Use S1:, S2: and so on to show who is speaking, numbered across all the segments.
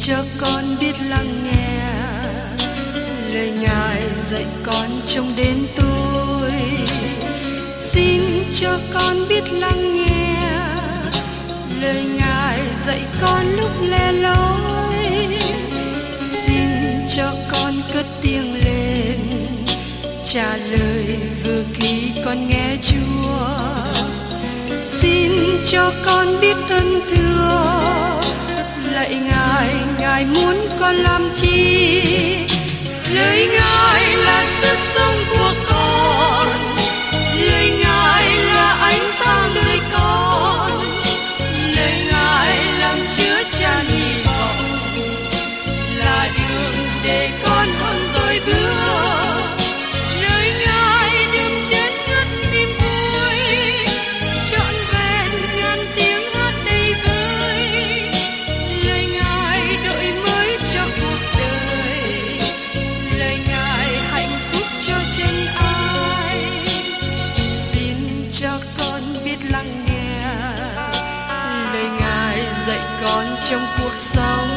S1: cho con biết lắng nghe lời Ngài dạy con trong đêm tối. Xin cho con biết lắng nghe lời Ngài dạy con lúc lẻ loi. Xin cho con cất tiếng lên trả lời vừa khi con nghe Chúa. Xin cho con biết ơn thưa lạy Ngài, Ngài muốn con làm chi? Lời Ngài là sức sống của con, lời Ngài là ánh sáng đời con, lời Ngài làm chứa chan hy vọng, là đường để con không dối bước. Lời Ngài đừng chết ngất niềm vui, trọn vẹn ngàn tiếng hát đầy vơi. Lời Ngài đổi mới cho cuộc đời, lời Ngài hạnh phúc cho chân ai. Xin cho con biết lắng nghe lời Ngài dạy con trong cuộc sống.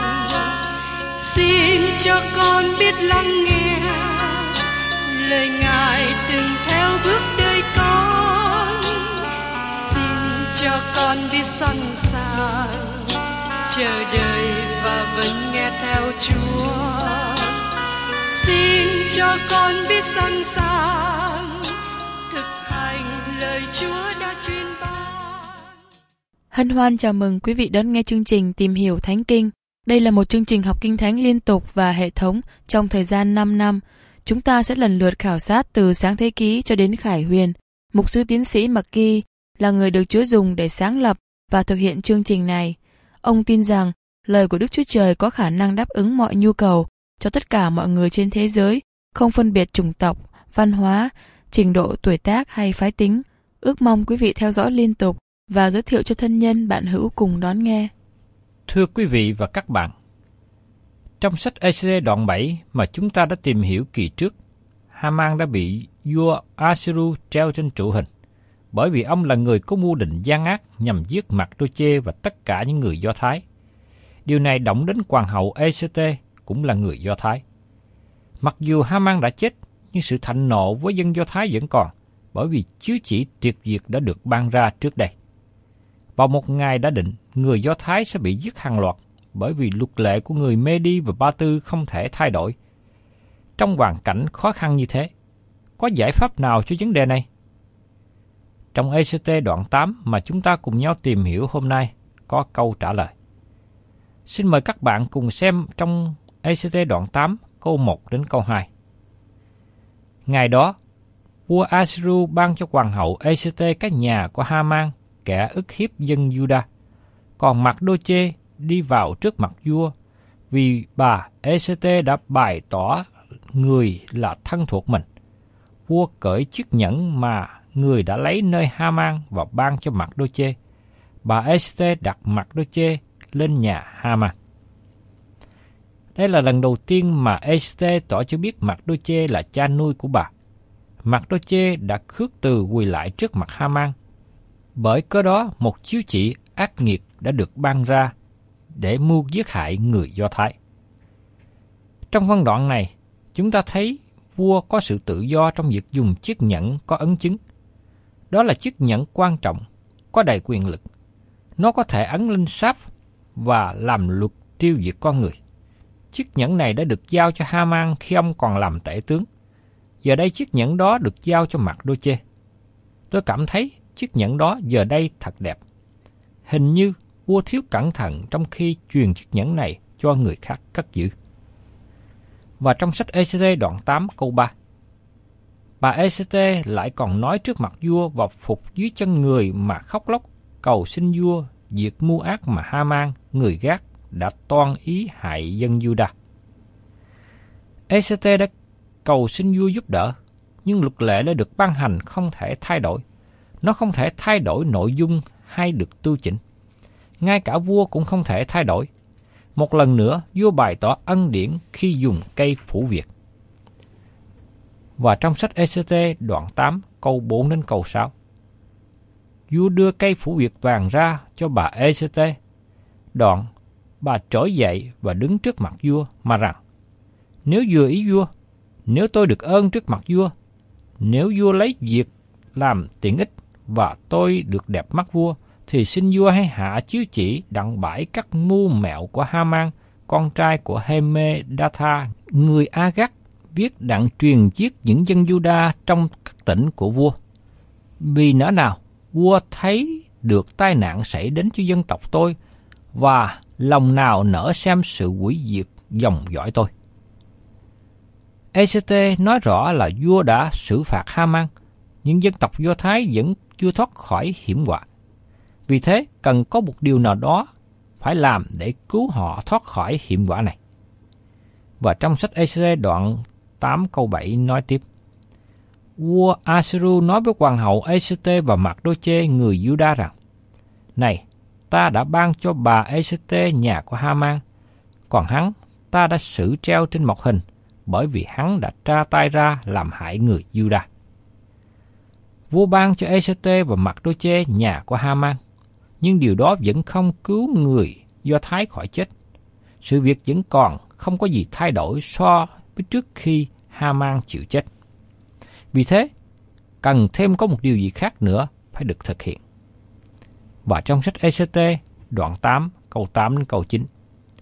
S1: Xin cho con biết lắng nghe lời Ngài đừng theo bước đời con. Xin cho con biết sẵn sàng chờ đợi và vẫn nghe theo Chúa. Xin cho con biết sẵn sàng thực hành lời Chúa đã truyền ban.
S2: Hân hoan chào mừng quý vị đón nghe chương trình Tìm hiểu Thánh Kinh. Đây là một chương trình học Kinh Thánh liên tục và hệ thống trong thời gian 5 năm. Chúng ta sẽ lần lượt khảo sát từ Sáng Thế Ký cho đến Khải Huyền. Mục sư tiến sĩ McGee là người được Chúa dùng để sáng lập và thực hiện chương trình này. Ông tin rằng lời của Đức Chúa Trời có khả năng đáp ứng mọi nhu cầu cho tất cả mọi người trên thế giới, không phân biệt chủng tộc, văn hóa, trình độ tuổi tác hay phái tính. Ước mong quý vị theo dõi liên tục và giới thiệu cho thân nhân bạn hữu cùng đón nghe.
S3: Thưa quý vị và các bạn, trong sách Ê-xê đoạn 7 mà chúng ta đã tìm hiểu kỳ trước, Ha-man đã bị vua Asuru treo trên trụ hình, bởi vì ông là người có mưu định gian ác nhằm giết Mạc-đô-chê và tất cả những người Do Thái. Điều này động đến hoàng hậu Ê-xê-tê, cũng là người Do Thái. Mặc dù Ha-man đã chết, nhưng sự thạnh nộ với dân Do Thái vẫn còn, bởi vì chiếu chỉ triệt diệt đã được ban ra trước đây. Vào một ngày đã định, người Do Thái sẽ bị giết hàng loạt, bởi vì luật lệ của người Mê-đi và Ba-tư không thể thay đổi. Trong hoàn cảnh khó khăn như thế, có giải pháp nào cho vấn đề này? Trong Ê-xê-tê đoạn 8 mà chúng ta cùng nhau tìm hiểu hôm nay, có câu trả lời. Xin mời các bạn cùng xem trong Ê-xê-tê đoạn 8, câu 1 đến câu 2. Ngày đó, vua Asuru ban cho hoàng hậu Ê-xê-tê cái nhà của Ha-man, kẻ ức hiếp dân Juda. Còn Mạc-đô-chê đi vào trước mặt vua, vì bà Ê-xê-tê đã bày tỏ người là thân thuộc mình. Vua cởi chiếc nhẫn mà người đã lấy nơi Ha-man và ban cho Mạc-đô-chê. Bà Ê-xê-tê đặt Mạc-đô-chê lên nhà Ha-man. Đây là lần đầu tiên mà Ê-xê-tê tỏ cho biết Mạc-đô-chê là cha nuôi của bà. Mạc-đô-chê đã khước từ quỳ lại trước mặt Ha-man. Bởi cớ đó, một chiếu chỉ ác nghiệt đã được ban ra để mưu giết hại người Do Thái. Trong phân đoạn này, chúng ta thấy vua có sự tự do trong việc dùng chiếc nhẫn có ấn chứng. Đó là chiếc nhẫn quan trọng, có đầy quyền lực. Nó có thể ấn lên sáp và làm luật tiêu diệt con người. Chiếc nhẫn này đã được giao cho Ha-man khi ông còn làm tể tướng. Giờ đây chiếc nhẫn đó được giao cho Mạc-đô-chê. Tôi cảm thấy chiếc nhẫn đó giờ đây thật đẹp. Hình như vua thiếu cẩn thận trong khi truyền chiếc nhẫn này cho người khác cất giữ. Và trong sách Ê-xê-tê đoạn 8 câu 3, bà Ê-xê-tê lại còn nói trước mặt vua và phục dưới chân người mà khóc lóc, cầu xin vua diệt mưu ác mà Ha-man, người Gát, đã toan ý hại dân Juda. Ê-xê-tê đã cầu xin vua giúp đỡ, nhưng luật lệ đã được ban hành không thể thay đổi. Nó không thể thay đổi nội dung hay được tu chỉnh. Ngay cả vua cũng không thể thay đổi. Một lần nữa, vua bày tỏ ân điển khi dùng cây phủ việc. Và trong sách Ê-xê-tê đoạn 8 câu 4 đến câu 6, vua đưa cây phủ việc vàng ra cho bà Ê-xê-tê. Đoạn bà trỗi dậy và đứng trước mặt vua mà rằng: Nếu vừa ý vua, nếu tôi được ơn trước mặt vua, nếu vua lấy việc làm tiện ích và tôi được đẹp mắt vua, thì xin vua hãy hạ chiếu chỉ đặng bãi các mưu mẹo của Haman, con trai của Hemmedatha, người Agag, viết đặng truyền giết những dân Juda trong các tỉnh của vua. Vì nỡ nào vua thấy được tai nạn xảy đến cho dân tộc tôi, và lòng nào nỡ xem sự hủy diệt dòng dõi tôi. Ê-xê-tê nói rõ là vua đã xử phạt Haman, nhưng dân tộc Do Thái vẫn chưa thoát khỏi hiểm họa. Vì thế, cần có một điều nào đó phải làm để cứu họ thoát khỏi hiểm họa này. Và trong sách Ê-xê đoạn 8 câu 7 nói tiếp: Vua Asuru nói với hoàng hậu Ê-xê-tê và Mạc-đô-chê người Juda rằng: Này, ta đã ban cho bà Ê-xê-tê nhà của Haman, còn hắn ta đã xử treo trên mộc hình, bởi vì hắn đã tra tay ra làm hại người Juda. Vua ban cho Ê-xê-tê và Mạc-đô-chê nhà của Haman, nhưng điều đó vẫn không cứu người Do Thái khỏi chết. Sự việc vẫn còn không có gì thay đổi so với trước khi Haman chịu chết. Vì thế, cần thêm có một điều gì khác nữa phải được thực hiện. Và trong sách Ê-xê-tê đoạn 8 câu 8 đến câu 9: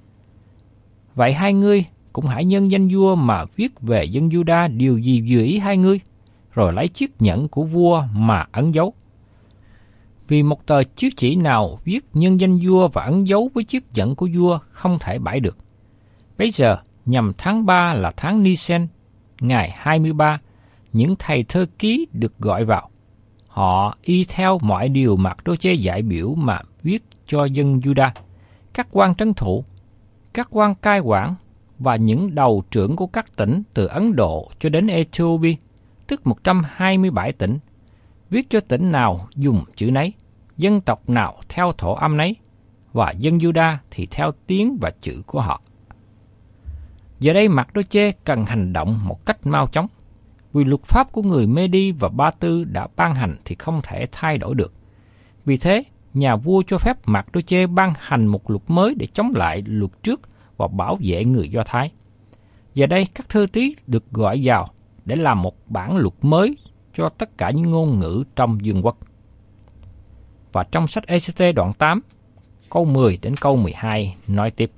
S3: Vậy hai ngươi cũng hãy nhân danh vua mà viết về dân Juda điều gì vừa ý hai ngươi, rồi lấy chiếc nhẫn của vua mà ấn dấu. Vì một tờ chiếu chỉ nào viết nhân danh vua và ấn dấu với chiếc nhẫn của vua không thể bãi được. Bây giờ, nhằm tháng 3 là tháng Ni-sen, ngày 23, những thầy thơ ký được gọi vào. Họ y theo mọi điều Mạc-đô-chê dạy biểu mà viết cho dân Juda, các quan trấn thủ, các quan cai quản và những đầu trưởng của các tỉnh từ Ấn Độ cho đến Ethiopia, tức 127 tỉnh. Viết cho tỉnh nào dùng chữ nấy, dân tộc nào theo thổ âm nấy, và dân Juda thì theo tiếng và chữ của họ. Giờ đây Mạc-đô-chê cần hành động một cách mau chóng, vì luật pháp của người Mê-đi và Ba Tư đã ban hành thì không thể thay đổi được. Vì thế, nhà vua cho phép Mạc-đô-chê ban hành một luật mới để chống lại luật trước và bảo vệ người Do Thái. Giờ đây, các thư ký được gọi vào để làm một bản luật mới cho tất cả những ngôn ngữ trong vương quốc. Và trong sách Ê-xê-tê đoạn 8, câu 10 đến câu 12 nói tiếp: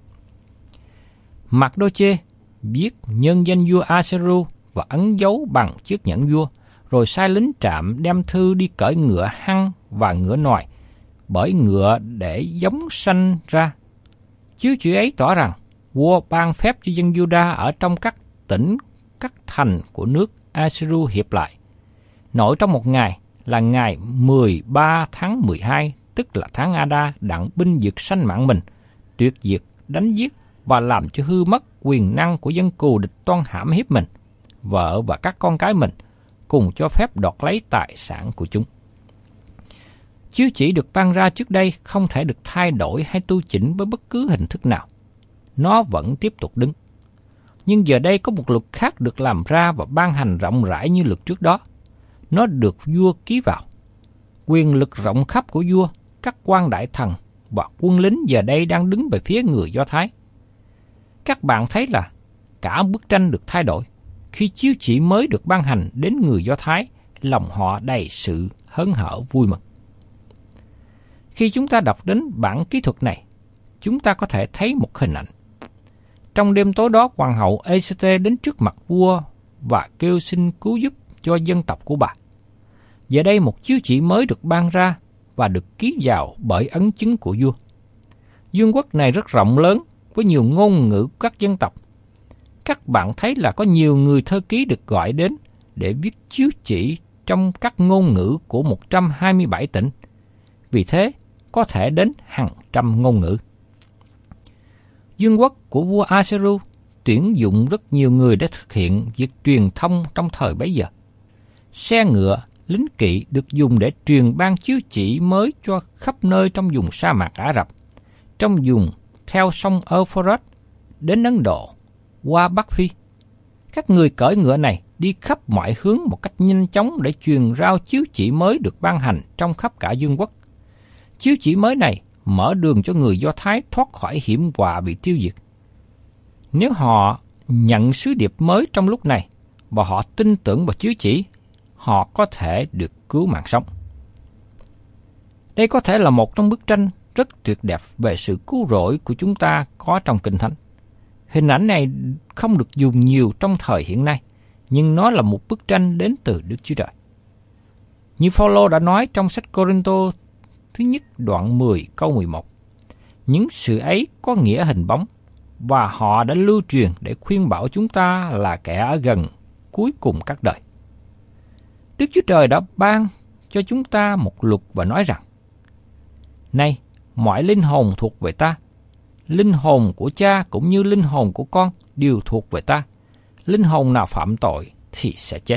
S3: Mạc-đô-chê viết nhân danh vua Asuru và ấn dấu bằng chiếc nhẫn vua, rồi sai lính trạm đem thư đi cởi ngựa hăng và ngựa nòi, bởi ngựa để giống sanh ra. Chiếu chỉ ấy tỏ rằng vua ban phép cho dân Juda ở trong các tỉnh, các thành của nước Asuru hiệp lại. Nội trong một ngày là ngày 13 tháng 12, tức là tháng Ada, đặng binh diệt sanh mạng mình, tuyệt diệt, đánh giết và làm cho hư mất quyền năng của dân cù địch toan hãm hiếp mình, vợ và các con cái mình, cùng cho phép đoạt lấy tài sản của chúng. Chiếu chỉ được ban ra trước đây không thể được thay đổi hay tu chỉnh với bất cứ hình thức nào. Nó vẫn tiếp tục đứng. Nhưng giờ đây có một luật khác được làm ra và ban hành rộng rãi như luật trước đó. Nó được vua ký vào. Quyền lực rộng khắp của vua, các quan đại thần và quân lính giờ đây đang đứng về phía người Do Thái. Các bạn thấy là cả bức tranh được thay đổi. Khi chiếu chỉ mới được ban hành đến người Do Thái, lòng họ đầy sự hớn hở vui mừng. Khi chúng ta đọc đến bản kỹ thuật này, chúng ta có thể thấy một hình ảnh. Trong đêm tối đó, hoàng hậu Ê-xê-tê đến trước mặt vua và kêu xin cứu giúp cho dân tộc của bà. Giờ đây một chiếu chỉ mới được ban ra và được ký vào bởi ấn chứng của vua. Vương quốc này rất rộng lớn với nhiều ngôn ngữ của các dân tộc. Các bạn thấy là có nhiều người thơ ký được gọi đến để viết chiếu chỉ trong các ngôn ngữ của 127 tỉnh. Vì thế, có thể đến hàng trăm ngôn ngữ. Vương quốc của vua Asuru tuyển dụng rất nhiều người để thực hiện việc truyền thông trong thời bấy giờ. Xe ngựa, lính kỵ được dùng để truyền ban chiếu chỉ mới cho khắp nơi trong vùng sa mạc Ả Rập, trong vùng theo sông Euphrates đến Ấn Độ, qua Bắc Phi. Các người cưỡi ngựa này đi khắp mọi hướng một cách nhanh chóng để truyền rao chiếu chỉ mới được ban hành trong khắp cả vương quốc. Chiếu chỉ mới này mở đường cho người Do Thái thoát khỏi hiểm họa bị tiêu diệt. Nếu họ nhận sứ điệp mới trong lúc này và họ tin tưởng vào chiếu chỉ, họ có thể được cứu mạng sống. Đây có thể là một trong bức tranh rất tuyệt đẹp về sự cứu rỗi của chúng ta có trong Kinh Thánh. Hình ảnh này không được dùng nhiều trong thời hiện nay, nhưng nó là một bức tranh đến từ Đức Chúa Trời. Như Phaolô đã nói trong sách Cô-rinh-tô thứ nhất đoạn 10 câu 11, những sự ấy có nghĩa hình bóng, và họ đã lưu truyền để khuyên bảo chúng ta là kẻ ở gần cuối cùng các đời. Đức Chúa Trời đã ban cho chúng ta một luật và nói rằng, này, mọi linh hồn thuộc về ta, linh hồn của cha cũng như linh hồn của con đều thuộc về ta. Linh hồn nào phạm tội thì sẽ chết.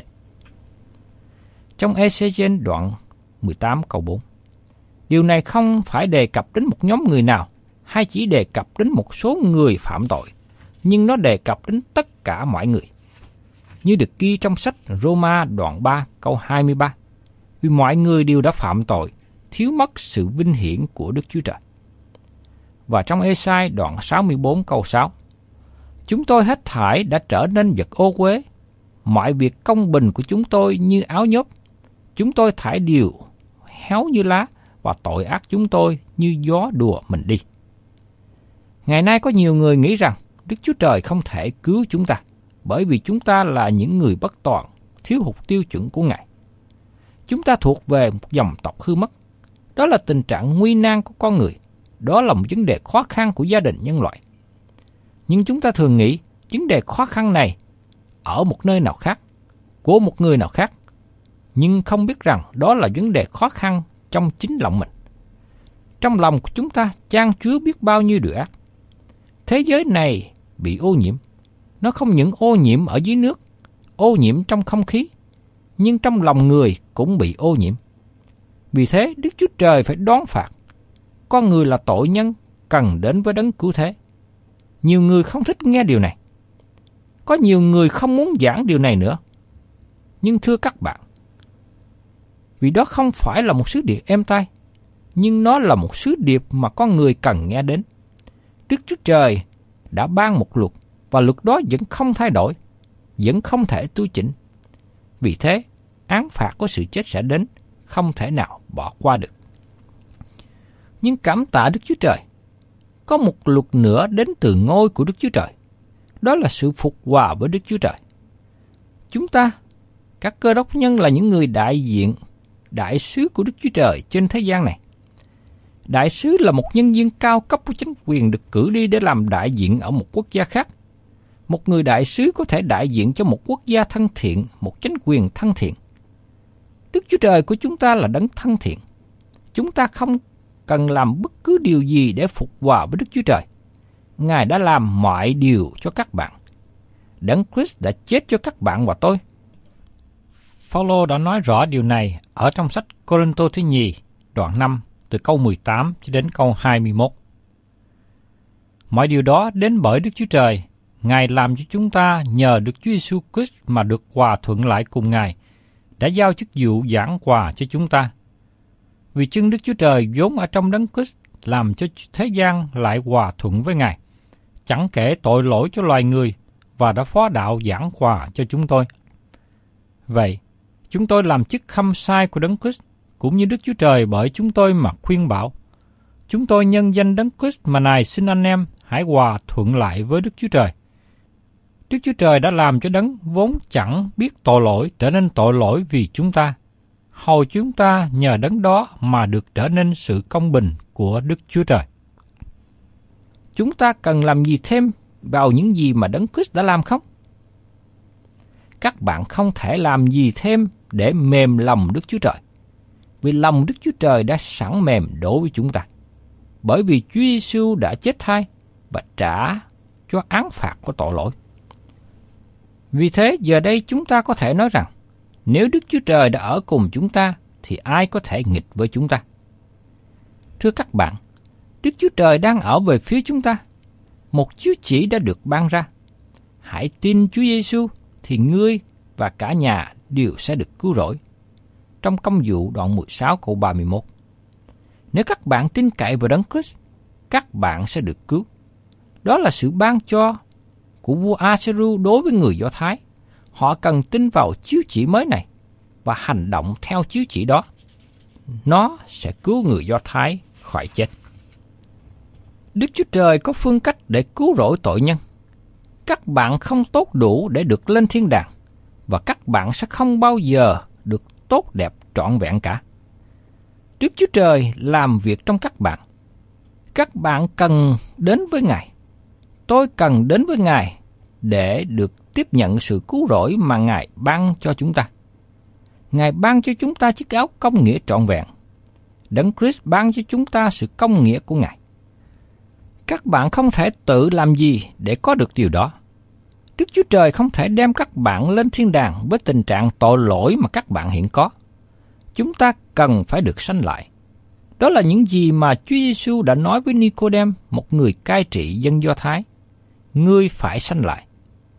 S3: Trong Ê-xê-chiên đoạn 18 câu 4, điều này không phải đề cập đến một nhóm người nào, hay chỉ đề cập đến một số người phạm tội, nhưng nó đề cập đến tất cả mọi người. Như được ghi trong sách Roma đoạn 3 câu 23, vì mọi người đều đã phạm tội, thiếu mất sự vinh hiển của Đức Chúa Trời. Và trong Ê-sai đoạn 64 câu 6, chúng tôi hết thảy đã trở nên vật ô uế, mọi việc công bình của chúng tôi như áo nhốt, chúng tôi thải đều héo như lá, và tội ác chúng tôi như gió đùa mình đi. Ngày nay có nhiều người nghĩ rằng Đức Chúa Trời không thể cứu chúng ta, bởi vì chúng ta là những người bất toàn, thiếu hụt tiêu chuẩn của Ngài. Chúng ta thuộc về một dòng tộc hư mất. Đó là tình trạng nguy nan của con người. Đó là một vấn đề khó khăn của gia đình nhân loại. Nhưng chúng ta thường nghĩ vấn đề khó khăn này ở một nơi nào khác, của một người nào khác, nhưng không biết rằng đó là vấn đề khó khăn trong chính lòng mình. Trong lòng của chúng ta chan chứa biết bao nhiêu điều ác. Thế giới này bị ô nhiễm. Nó không những ô nhiễm ở dưới nước, ô nhiễm trong không khí, nhưng trong lòng người cũng bị ô nhiễm. Vì thế, Đức Chúa Trời phải đón phạt. Con người là tội nhân, cần đến với đấng cứu thế. Nhiều người không thích nghe điều này. Có nhiều người không muốn giảng điều này nữa. Nhưng thưa các bạn, vì đó không phải là một sứ điệp êm tai, nhưng nó là một sứ điệp mà con người cần nghe đến. Đức Chúa Trời đã ban một luật, và luật đó vẫn không thay đổi, vẫn không thể tu chỉnh. Vì thế, án phạt của sự chết sẽ đến, không thể nào bỏ qua được. Nhưng cảm tạ Đức Chúa Trời, có một luật nữa đến từ ngôi của Đức Chúa Trời. Đó là sự phục hòa với Đức Chúa Trời. Chúng ta, các Cơ Đốc nhân là những người đại diện, đại sứ của Đức Chúa Trời trên thế gian này. Đại sứ là một nhân viên cao cấp của chính quyền được cử đi để làm đại diện ở một quốc gia khác. Một người đại sứ có thể đại diện cho một quốc gia thân thiện, một chính quyền thân thiện. Đức Chúa Trời của chúng ta là đấng thân thiện. Chúng ta không cần làm bất cứ điều gì để phục hòa với Đức Chúa Trời. Ngài đã làm mọi điều cho các bạn. Đấng Christ đã chết cho các bạn và tôi. Phaolô đã nói rõ điều này ở trong sách Cô-rinh-tô thứ nhì, đoạn 5, từ câu 18 cho đến câu 21. Mọi điều đó đến bởi Đức Chúa Trời. Ngài làm cho chúng ta nhờ Đức Chúa Giêsu Christ mà được hòa thuận lại cùng Ngài, đã giao chức vụ giảng hòa cho chúng ta. Vì chưng Đức Chúa Trời vốn ở trong đấng Christ làm cho thế gian lại hòa thuận với Ngài, chẳng kể tội lỗi cho loài người, và đã phó đạo giảng hòa cho chúng tôi. Vậy, chúng tôi làm chức khâm sai của đấng Christ, cũng như Đức Chúa Trời bởi chúng tôi mà khuyên bảo. Chúng tôi nhân danh đấng Christ mà nài xin anh em hãy hòa thuận lại với Đức Chúa Trời. Đức Chúa Trời đã làm cho đấng vốn chẳng biết tội lỗi trở nên tội lỗi vì chúng ta, hầu chúng ta nhờ đấng đó mà được trở nên sự công bình của Đức Chúa Trời. Chúng ta cần làm gì thêm vào những gì mà đấng Christ đã làm không? Các bạn không thể làm gì thêm để mềm lòng Đức Chúa Trời, vì lòng Đức Chúa Trời đã sẵn mềm đối với chúng ta. Bởi vì Chúa Giêsu đã chết thay và trả cho án phạt của tội lỗi. Vì thế giờ đây chúng ta có thể nói rằng, nếu Đức Chúa Trời đã ở cùng chúng ta, thì ai có thể nghịch với chúng ta? Thưa các bạn, Đức Chúa Trời đang ở về phía chúng ta. Một chiếu chỉ đã được ban ra. Hãy tin Chúa Giêsu thì ngươi và cả nhà đều sẽ được cứu rỗi. Trong Công vụ đoạn 16 câu 31. Nếu các bạn tin cậy vào Đấng Christ, các bạn sẽ được cứu. Đó là sự ban cho của vua Asuero đối với người Do Thái. Họ cần tin vào chiếu chỉ mới này và hành động theo chiếu chỉ đó. Nó sẽ cứu người Do Thái khỏi chết. Đức Chúa Trời có phương cách để cứu rỗi tội nhân. Các bạn không tốt đủ để được lên thiên đàng, và các bạn sẽ không bao giờ được tốt đẹp trọn vẹn cả. Đức Chúa Trời làm việc trong các bạn. Các bạn cần đến với Ngài. Tôi cần đến với Ngài để được tiếp nhận sự cứu rỗi mà Ngài ban cho chúng ta. Ngài ban cho chúng ta chiếc áo công nghĩa trọn vẹn. Đấng Christ ban cho chúng ta sự công nghĩa của Ngài. Các bạn không thể tự làm gì để có được điều đó. Đức Chúa Trời không thể đem các bạn lên thiên đàng với tình trạng tội lỗi mà các bạn hiện có. Chúng ta cần phải được sanh lại. Đó là những gì mà Chúa Giêsu đã nói với Nicôđêm, một người cai trị dân Do Thái. Ngươi phải sanh lại.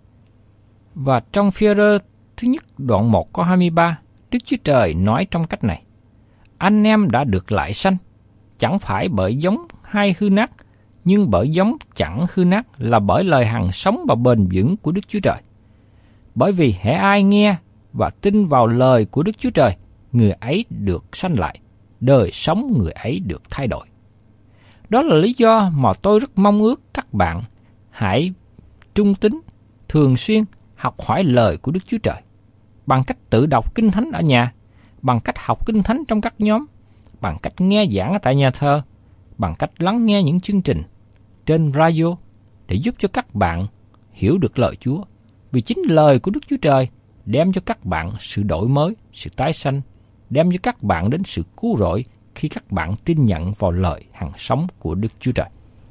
S3: Và trong Phi-e-rơ thứ nhất đoạn 1 câu 23, Đức Chúa Trời nói trong cách này: anh em đã được lại sanh, chẳng phải bởi giống hay hư nát, nhưng bởi giống chẳng hư nát, là bởi lời hằng sống và bền vững của Đức Chúa Trời. Bởi vì hễ ai nghe và tin vào lời của Đức Chúa Trời, người ấy được sanh lại, đời sống người ấy được thay đổi. Đó là lý do mà tôi rất mong ước các bạn hãy trung tín, thường xuyên học hỏi lời của Đức Chúa Trời, bằng cách tự đọc Kinh Thánh ở nhà, bằng cách học Kinh Thánh trong các nhóm, bằng cách nghe giảng ở tại nhà thờ, bằng cách lắng nghe những chương trình trên radio để giúp cho các bạn hiểu được lời Chúa. Vì chính lời của Đức Chúa Trời đem cho các bạn sự đổi mới, sự tái sanh, đem cho các bạn đến sự cứu rỗi khi các bạn tin nhận vào lời hằng sống của Đức Chúa Trời.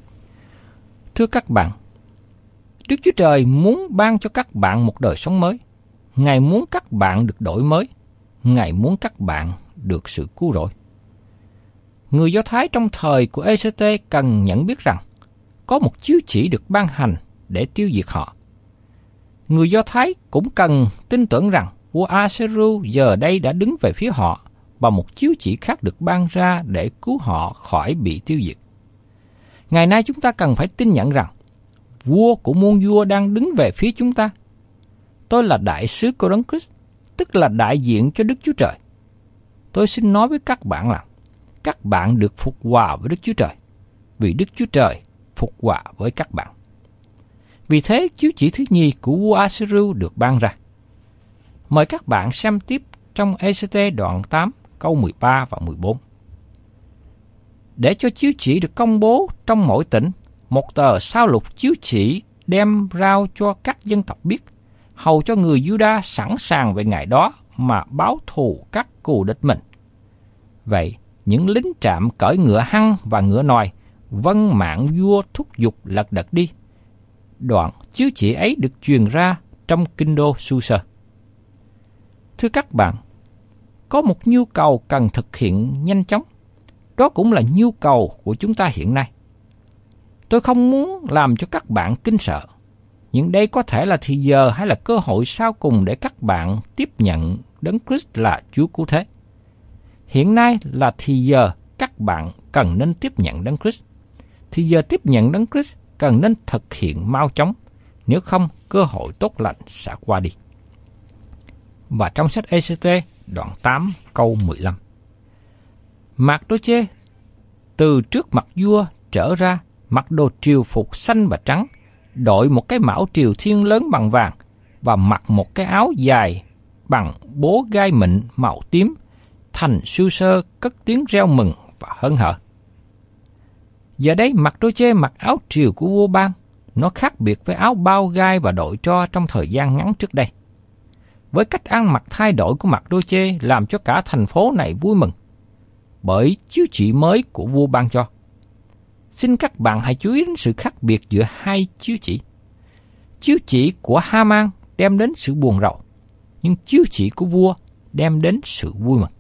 S3: Thưa các bạn, Đức Chúa Trời muốn ban cho các bạn một đời sống mới. Ngài muốn các bạn được đổi mới. Ngài muốn các bạn được sự cứu rỗi. Người Do Thái trong thời của Ê-xê-tê cần nhận biết rằng có một chiếu chỉ được ban hành để tiêu diệt họ. Người Do Thái cũng cần tin tưởng rằng vua A-xê-ru giờ đây đã đứng về phía họ và một chiếu chỉ khác được ban ra để cứu họ khỏi bị tiêu diệt. Ngày nay chúng ta cần phải tin nhận rằng vua của muôn vua đang đứng về phía chúng ta. Tôi là đại sứ của Đấng Christ, tức là đại diện cho Đức Chúa Trời. Tôi xin nói với các bạn là các bạn được phục hòa với Đức Chúa Trời, vì Đức Chúa Trời phục hòa với các bạn. Vì thế, chiếu chỉ thứ nhì của vua A-xê-ru được ban ra. Mời các bạn xem tiếp trong Ê-xê-tê đoạn 8, câu 13 và 14. Để cho chiếu chỉ được công bố trong mỗi tỉnh, một tờ sao lục chiếu chỉ đem rao cho các dân tộc biết, hầu cho người Giu-đa sẵn sàng về ngày đó mà báo thù các cù địch mình. Vậy, những lính trạm cởi ngựa hăng và ngựa nòi, vâng mạng vua thúc giục lật đật đi. Đoạn chiếu chỉ ấy được truyền ra trong kinh đô Su-sơ. Thưa các bạn, có một nhu cầu cần thực hiện nhanh chóng. Đó cũng là nhu cầu của chúng ta hiện nay. Tôi không muốn làm cho các bạn kinh sợ, nhưng đây có thể là thì giờ hay là cơ hội sau cùng để các bạn tiếp nhận Đấng Christ là Chúa Cứu Thế. Hiện nay là thì giờ các bạn cần nên tiếp nhận Đấng Christ. Thì giờ tiếp nhận Đấng Christ cần nên thực hiện mau chóng, nếu không cơ hội tốt lành sẽ qua đi. Và trong sách Ê-xê-tê đoạn 8 câu 15. Mạc-đô-chê từ trước mặt vua trở ra, mặc đồ triều phục xanh và trắng, đội một cái mão triều thiên lớn bằng vàng và mặc một cái áo dài bằng bố gai mịn màu tím. Thành Su-sơ cất tiếng reo mừng và hớn hở. Giờ đây Mạc-đô-chê mặc áo triều của vua ban, nó khác biệt với áo bao gai và đội tro trong thời gian ngắn trước đây. Với cách ăn mặc thay đổi của Mạc-đô-chê làm cho cả thành phố này vui mừng, bởi chiếu chỉ mới của vua ban cho. Xin các bạn hãy chú ý đến sự khác biệt giữa hai chiếu chỉ. Chiếu chỉ của Ha-man đem đến sự buồn rầu, nhưng chiếu chỉ của vua đem đến sự vui mừng.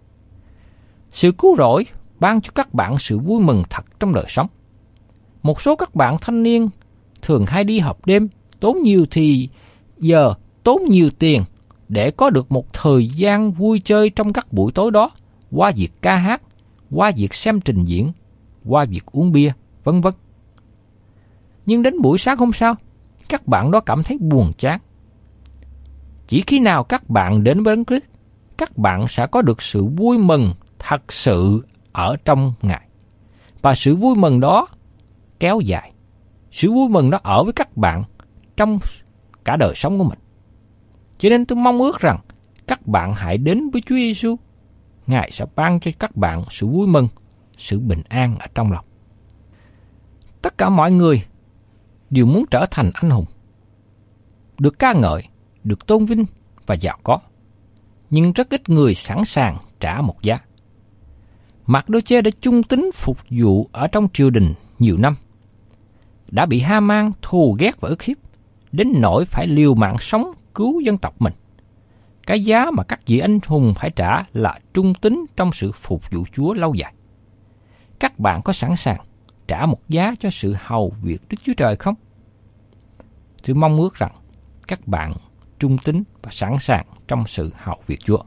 S3: Sự cứu rỗi ban cho các bạn sự vui mừng thật trong đời sống. Một số các bạn thanh niên thường hay đi họp đêm, tốn nhiều thì giờ, tốn nhiều tiền để có được một thời gian vui chơi trong các buổi tối đó, qua việc ca hát, qua việc xem trình diễn, qua việc uống bia, vân vân. Nhưng đến buổi sáng hôm sau, các bạn đó cảm thấy buồn chán. Chỉ khi nào các bạn đến với Đấng Christ, các bạn sẽ có được sự vui mừng thật sự ở trong Ngài. Và sự vui mừng đó kéo dài. Sự vui mừng đó ở với các bạn trong cả đời sống của mình. Cho nên tôi mong ước rằng các bạn hãy đến với Chúa Giêsu. Ngài sẽ ban cho các bạn sự vui mừng, sự bình an ở trong lòng. Tất cả mọi người đều muốn trở thành anh hùng, được ca ngợi, được tôn vinh và giàu có. Nhưng rất ít người sẵn sàng trả một giá. Mạc-đô-chê đã trung tín phục vụ ở trong triều đình nhiều năm, đã bị Ha-man thù ghét và ức hiếp, đến nỗi phải liều mạng sống cứu dân tộc mình. Cái giá mà các vị anh hùng phải trả là trung tín trong sự phục vụ Chúa lâu dài. Các bạn có sẵn sàng trả một giá cho sự hầu việc Đức Chúa Trời không? Tôi mong ước rằng các bạn trung tín và sẵn sàng trong sự hầu việc Chúa.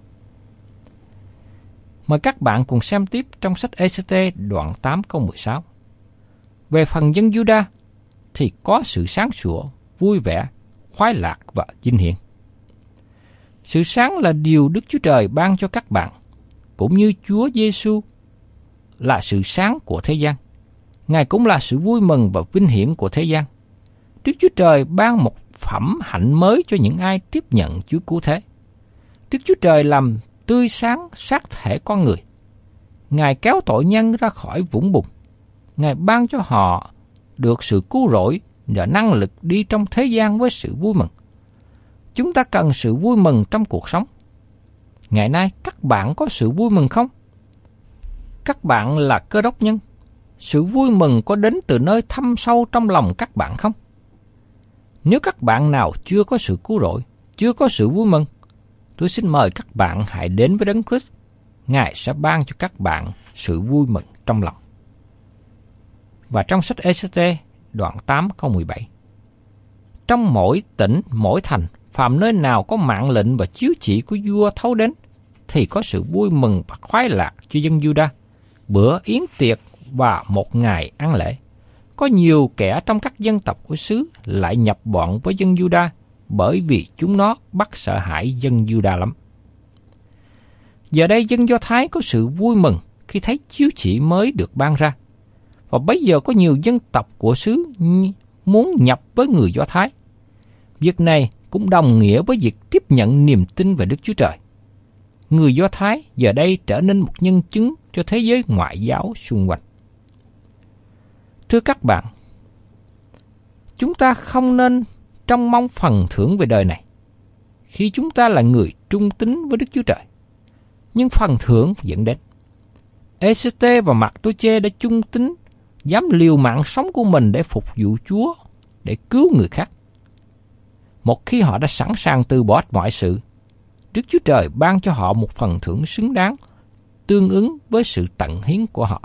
S3: Mời các bạn cùng xem tiếp trong sách Ê-xê-tê đoạn 8 câu 16. Về phần dân Giu-đa thì có sự sáng sủa, vui vẻ, khoái lạc và vinh hiển. Sự sáng là điều Đức Chúa Trời ban cho các bạn, cũng như Chúa Giêsu là sự sáng của thế gian. Ngài cũng là sự vui mừng và vinh hiển của thế gian. Đức Chúa Trời ban một phẩm hạnh mới cho những ai tiếp nhận Chúa cứu thế. Đức Chúa Trời làm tươi sáng xác thể con người. Ngài kéo tội nhân ra khỏi vũng bùn. Ngài ban cho họ được sự cứu rỗi và năng lực đi trong thế gian với sự vui mừng. Chúng ta cần sự vui mừng trong cuộc sống. Ngày nay các bạn có sự vui mừng không? Các bạn là Cơ Đốc nhân. Sự vui mừng có đến từ nơi thâm sâu trong lòng các bạn không? Nếu các bạn nào chưa có sự cứu rỗi, chưa có sự vui mừng, tôi xin mời các bạn hãy đến với Đấng Christ. Ngài sẽ ban cho các bạn sự vui mừng trong lòng. Và trong sách Ê-xê-tê đoạn 8 câu 17. Trong mỗi tỉnh, mỗi thành, phàm nơi nào có mạng lệnh và chiếu chỉ của vua thấu đến, thì có sự vui mừng và khoái lạc cho dân Giu-đa, bữa yến tiệc và một ngày ăn lễ. Có nhiều kẻ trong các dân tộc của xứ lại nhập bọn với dân Giu-đa, bởi vì chúng nó bắt sợ hãi dân Giu-đa lắm. Giờ đây dân Do Thái có sự vui mừng khi thấy chiếu chỉ mới được ban ra. Và bây giờ có nhiều dân tộc của xứ muốn nhập với người Do Thái. Việc này cũng đồng nghĩa với việc tiếp nhận niềm tin về Đức Chúa Trời. Người Do Thái giờ đây trở nên một nhân chứng cho thế giới ngoại giáo xung quanh. Thưa các bạn, chúng ta không nên trông mong phần thưởng về đời này, khi chúng ta là người trung tín với Đức Chúa Trời. Nhưng phần thưởng dẫn đến. Ê-xê-tê và Mạc-đô-chê đã trung tín, dám liều mạng sống của mình để phục vụ Chúa, để cứu người khác. Một khi họ đã sẵn sàng từ bỏ mọi sự, Đức Chúa Trời ban cho họ một phần thưởng xứng đáng, tương ứng với sự tận hiến của họ.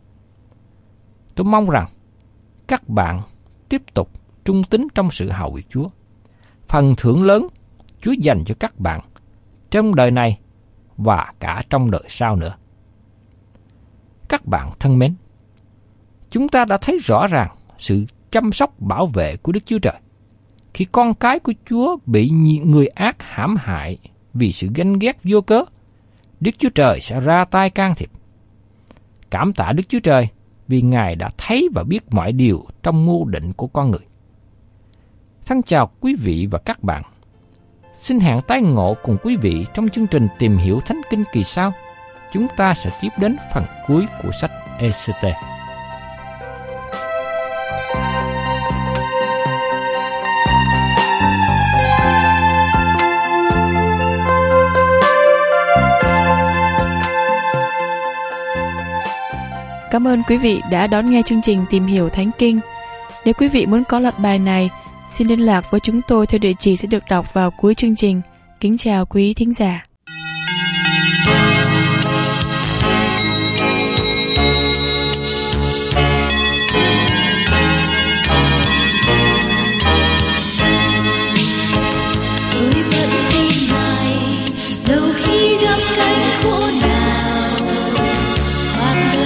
S3: Tôi mong rằng các bạn tiếp tục trung tín trong sự hầu việc Chúa. Phần thưởng lớn Chúa dành cho các bạn trong đời này và cả trong đời sau nữa. Các bạn thân mến, chúng ta đã thấy rõ ràng sự chăm sóc bảo vệ của Đức Chúa Trời. Khi con cái của Chúa bị người ác hãm hại vì sự ganh ghét vô cớ, Đức Chúa Trời sẽ ra tay can thiệp. Cảm tạ Đức Chúa Trời vì Ngài đã thấy và biết mọi điều trong mưu định của con người. Thân chào quý vị và các bạn. Xin hẹn tái ngộ cùng quý vị trong chương trình Tìm hiểu Thánh Kinh kỳ sau. Chúng ta sẽ tiếp đến phần cuối của sách Ê-xê-tê.
S2: Cảm ơn quý vị đã đón nghe chương trình Tìm hiểu Thánh Kinh. Nếu quý vị muốn có loạt bài này, xin liên lạc với chúng tôi theo địa chỉ sẽ được đọc vào cuối chương trình. Kính chào quý thính giả.
S1: Tôi vẫn tin Ngài, dẫu khi gặp cảnh khổ nào, hoặc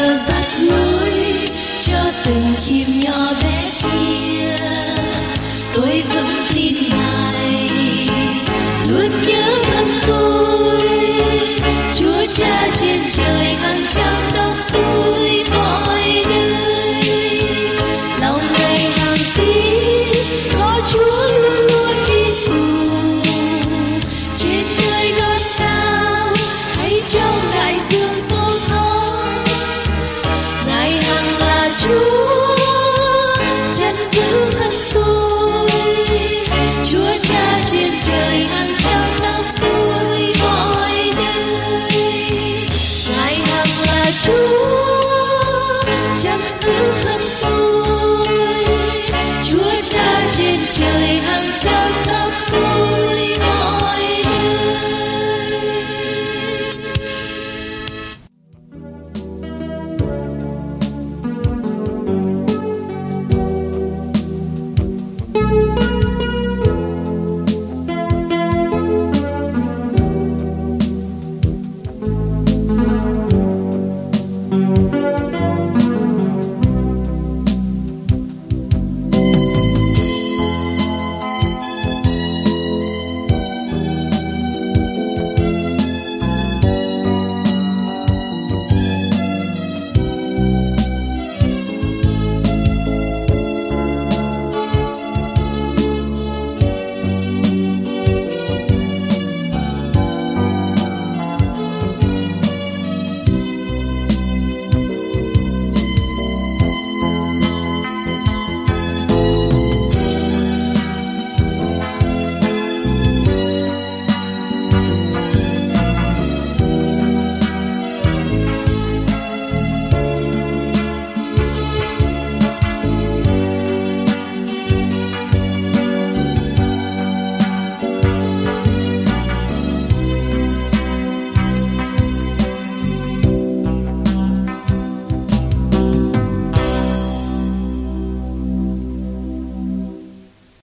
S4: giờ dắt lối cho từng chim nhỏ bé kia. Tôi vẫn tin Ngài luôn nhớ ơn tôi. Chúa Cha trên trời hàng trăm năm tôi mọi nơi. Lòng ngày hàng tí có Chúa luôn luôn đi cùng. Trên nơi non cao hay trong đại dương sâu thẳm, Ngài hằng là Chúa chân giữ thân tôi. Chúa Cha trên trời hàng trăm năm tôi mọi nơi. Ngài hằng là Chúa chân giữ thân tôi. Chúa Cha trên trời hàng trăm năm tôi